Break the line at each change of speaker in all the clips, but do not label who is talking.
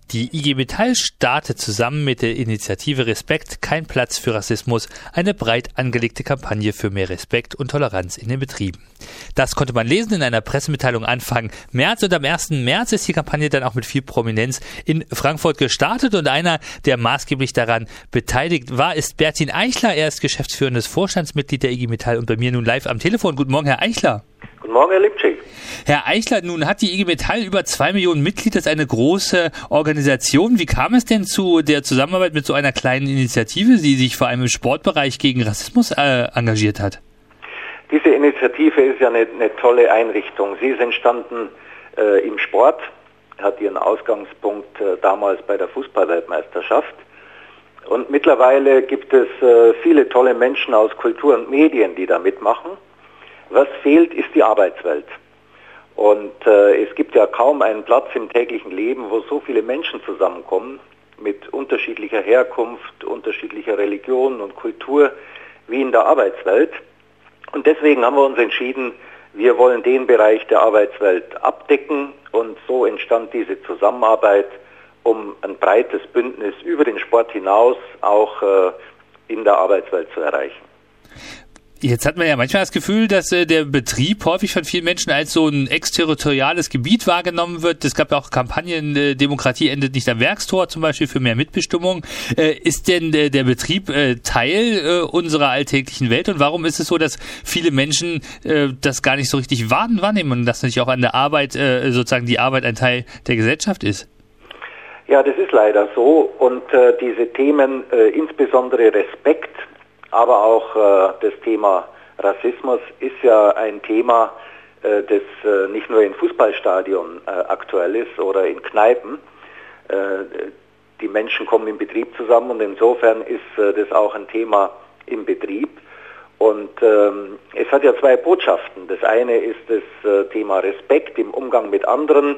Die IG Metall startet zusammen mit der Initiative Respekt, kein Platz für Rassismus, eine breit angelegte Kampagne für mehr Respekt und Toleranz in den Betrieben. Das konnte man lesen in einer Pressemitteilung Anfang März, und am 1. März ist die Kampagne dann auch mit viel Prominenz in Frankfurt gestartet, und einer, der maßgeblich daran beteiligt war, ist Bertin Eichler. Er ist geschäftsführendes Vorstandsmitglied der IG Metall und bei mir nun live am Telefon. Guten Morgen, Herr Eichler.
Guten Morgen, Herr Lipczyk.
Herr Eichler, nun hat die IG Metall über 2 Millionen Mitglieder, das ist eine große Organisation. Wie kam es denn zu der Zusammenarbeit mit so einer kleinen Initiative, die sich vor allem im Sportbereich gegen Rassismus engagiert hat?
Diese Initiative ist ja eine tolle Einrichtung. Sie ist entstanden im Sport, hat ihren Ausgangspunkt damals bei der Fußball-Weltmeisterschaft. Und mittlerweile gibt es viele tolle Menschen aus Kultur und Medien, die da mitmachen. Was fehlt, ist die Arbeitswelt. Und es gibt ja kaum einen Platz im täglichen Leben, wo so viele Menschen zusammenkommen, mit unterschiedlicher Herkunft, unterschiedlicher Religion und Kultur, wie in der Arbeitswelt. Und deswegen haben wir uns entschieden, wir wollen den Bereich der Arbeitswelt abdecken, und so entstand diese Zusammenarbeit, um ein breites Bündnis über den Sport hinaus auch in der Arbeitswelt zu erreichen.
Jetzt hat man ja manchmal das Gefühl, dass der Betrieb häufig von vielen Menschen als so ein exterritoriales Gebiet wahrgenommen wird. Es gab ja auch Kampagnen, Demokratie endet nicht am Werkstor, zum Beispiel für mehr Mitbestimmung. Ist denn der Betrieb Teil unserer alltäglichen Welt, und warum ist es so, dass viele Menschen das gar nicht so richtig wahrnehmen und dass natürlich auch an der Arbeit sozusagen die Arbeit ein Teil der Gesellschaft ist?
Ja, das ist leider so, und diese Themen, insbesondere Respekt, aber auch das Thema Rassismus ist ja ein Thema, das nicht nur in Fußballstadien aktuell ist oder in Kneipen. Die Menschen kommen im Betrieb zusammen, und insofern ist das auch ein Thema im Betrieb. Und es hat ja 2 Botschaften. Das eine ist das Thema Respekt im Umgang mit anderen,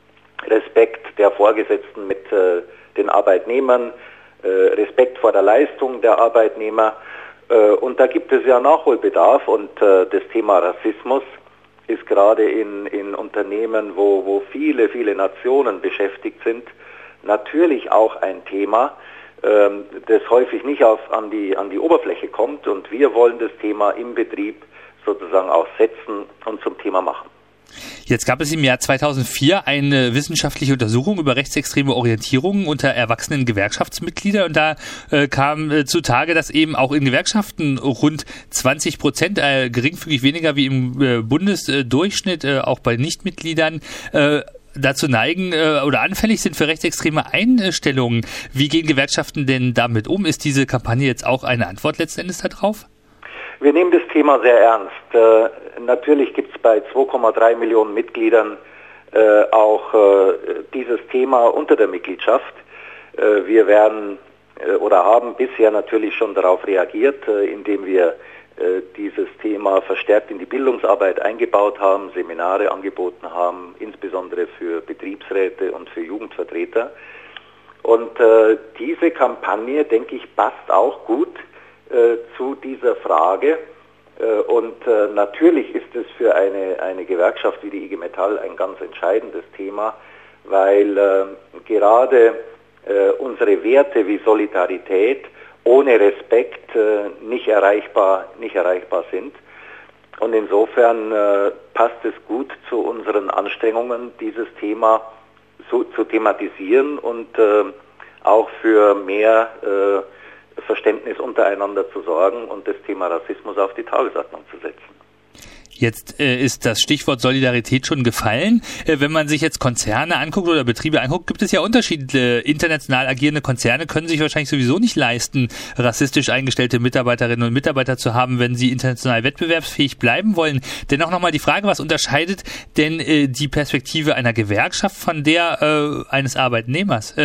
Respekt der Vorgesetzten mit den Arbeitnehmern, Respekt vor der Leistung der Arbeitnehmer. Und da gibt es ja Nachholbedarf, und das Thema Rassismus ist gerade in Unternehmen, wo viele, viele Nationen beschäftigt sind, natürlich auch ein Thema, das häufig nicht an die Oberfläche kommt, und wir wollen das Thema im Betrieb sozusagen auch setzen und zum Thema machen.
Jetzt gab es im Jahr 2004 eine wissenschaftliche Untersuchung über rechtsextreme Orientierungen unter erwachsenen Gewerkschaftsmitgliedern, und da kam zutage, dass eben auch in Gewerkschaften rund 20%, geringfügig weniger wie im Bundesdurchschnitt, auch bei Nichtmitgliedern, dazu neigen oder anfällig sind für rechtsextreme Einstellungen. Wie gehen Gewerkschaften denn damit um? Ist diese Kampagne jetzt auch eine Antwort letzten Endes darauf?
Wir nehmen das Thema sehr ernst. Natürlich gibt es bei 2,3 Millionen Mitgliedern auch dieses Thema unter der Mitgliedschaft. Wir werden oder haben bisher natürlich schon darauf reagiert, indem wir dieses Thema verstärkt in die Bildungsarbeit eingebaut haben, Seminare angeboten haben, insbesondere für Betriebsräte und für Jugendvertreter. Und diese Kampagne, denke ich, passt auch gut zu dieser Frage, und natürlich ist es für eine Gewerkschaft wie die IG Metall ein ganz entscheidendes Thema, weil gerade unsere Werte wie Solidarität ohne Respekt nicht erreichbar sind, und insofern passt es gut zu unseren Anstrengungen, dieses Thema zu thematisieren und auch für mehr Verständnis untereinander zu sorgen und das Thema Rassismus auf die Tagesordnung zu setzen.
Jetzt ist das Stichwort Solidarität schon gefallen. Wenn man sich jetzt Konzerne anguckt oder Betriebe anguckt, gibt es ja Unterschiede. International agierende Konzerne können sich wahrscheinlich sowieso nicht leisten, rassistisch eingestellte Mitarbeiterinnen und Mitarbeiter zu haben, wenn sie international wettbewerbsfähig bleiben wollen. Dennoch nochmal die Frage, was unterscheidet denn die Perspektive einer Gewerkschaft von der eines Arbeitgebers?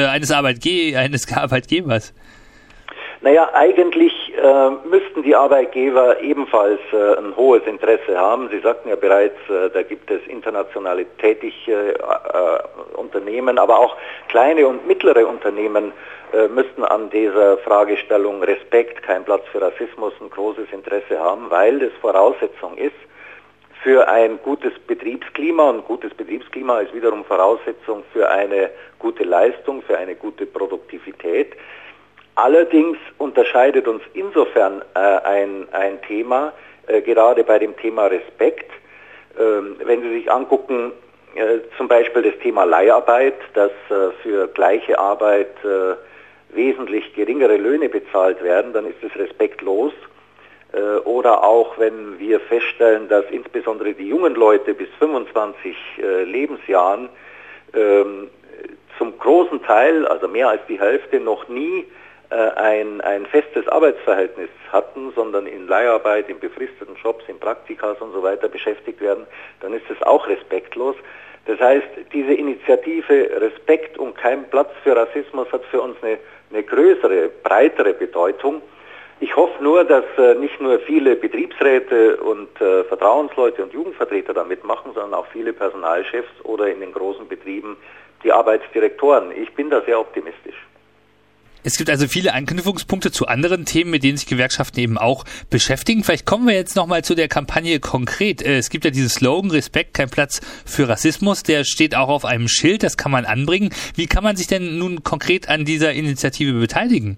Naja, eigentlich müssten die Arbeitgeber ebenfalls ein hohes Interesse haben. Sie sagten ja bereits, da gibt es international tätige Unternehmen, aber auch kleine und mittlere Unternehmen müssten an dieser Fragestellung Respekt, kein Platz für Rassismus, ein großes Interesse haben, weil das Voraussetzung ist für ein gutes Betriebsklima, und gutes Betriebsklima ist wiederum Voraussetzung für eine gute Leistung, für eine gute Produktivität. Allerdings unterscheidet uns insofern ein Thema, gerade bei dem Thema Respekt. Wenn Sie sich angucken, zum Beispiel das Thema Leiharbeit, dass für gleiche Arbeit wesentlich geringere Löhne bezahlt werden, dann ist es respektlos. Oder auch wenn wir feststellen, dass insbesondere die jungen Leute bis 25 Lebensjahren zum großen Teil, also mehr als die Hälfte, noch nie ein festes Arbeitsverhältnis hatten, sondern in Leiharbeit, in befristeten Jobs, in Praktikas und so weiter beschäftigt werden, dann ist das auch respektlos. Das heißt, diese Initiative Respekt und kein Platz für Rassismus hat für uns eine größere, breitere Bedeutung. Ich hoffe nur, dass nicht nur viele Betriebsräte und Vertrauensleute und Jugendvertreter da mitmachen, sondern auch viele Personalchefs oder in den großen Betrieben die Arbeitsdirektoren. Ich bin da sehr optimistisch.
Es gibt also viele Anknüpfungspunkte zu anderen Themen, mit denen sich Gewerkschaften eben auch beschäftigen. Vielleicht kommen wir jetzt nochmal zu der Kampagne konkret. Es gibt ja diesen Slogan, Respekt, kein Platz für Rassismus. Der steht auch auf einem Schild, das kann man anbringen. Wie kann man sich denn nun konkret an dieser Initiative beteiligen?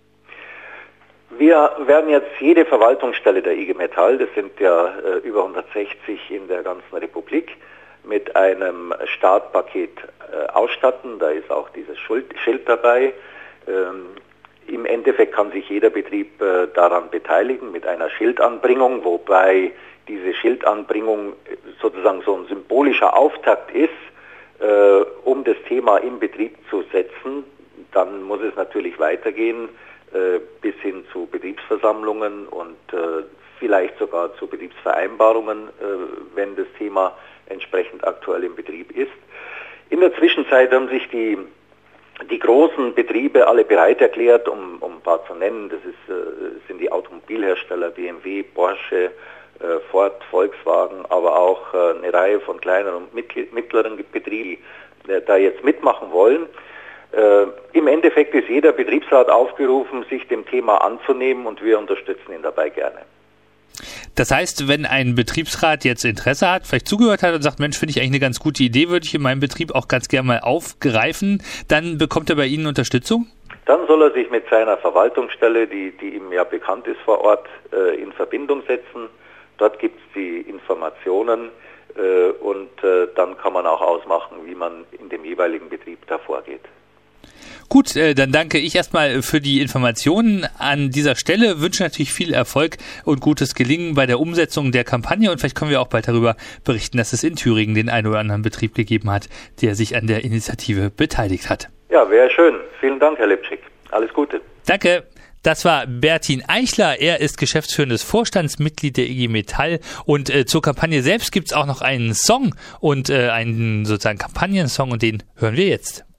Wir werden jetzt jede Verwaltungsstelle der IG Metall, das sind ja über 160 in der ganzen Republik, mit einem Startpaket ausstatten. Da ist auch dieses Schild dabei. Im Endeffekt kann sich jeder Betrieb daran beteiligen mit einer Schildanbringung, wobei diese Schildanbringung sozusagen so ein symbolischer Auftakt ist, um das Thema im Betrieb zu setzen. Dann muss es natürlich weitergehen bis hin zu Betriebsversammlungen und vielleicht sogar zu Betriebsvereinbarungen, wenn das Thema entsprechend aktuell im Betrieb ist. In der Zwischenzeit haben sich die großen Betriebe alle bereit erklärt, um ein paar zu nennen. Das sind die Automobilhersteller BMW, Porsche, Ford, Volkswagen, aber auch eine Reihe von kleineren und mittleren Betrieben, die da jetzt mitmachen wollen. Im Endeffekt ist jeder Betriebsrat aufgerufen, sich dem Thema anzunehmen, und wir unterstützen ihn dabei gerne.
Das heißt, wenn ein Betriebsrat jetzt Interesse hat, vielleicht zugehört hat und sagt, Mensch, finde ich eigentlich eine ganz gute Idee, würde ich in meinem Betrieb auch ganz gerne mal aufgreifen, dann bekommt er bei Ihnen Unterstützung?
Dann soll er sich mit seiner Verwaltungsstelle, die ihm ja bekannt ist vor Ort, in Verbindung setzen. Dort gibt es die Informationen und dann kann man auch ausmachen, wie man in dem jeweiligen Betrieb da vorgeht.
Gut, dann danke ich erstmal für die Informationen an dieser Stelle, wünsche natürlich viel Erfolg und gutes Gelingen bei der Umsetzung der Kampagne, und vielleicht können wir auch bald darüber berichten, dass es in Thüringen den einen oder anderen Betrieb gegeben hat, der sich an der Initiative beteiligt hat.
Ja, wäre schön. Vielen Dank, Herr Lipczyk. Alles Gute.
Danke. Das war Bertin Eichler. Er ist geschäftsführendes Vorstandsmitglied der IG Metall, und zur Kampagne selbst gibt's auch noch einen Song und einen sozusagen Kampagnensong, und den hören wir jetzt.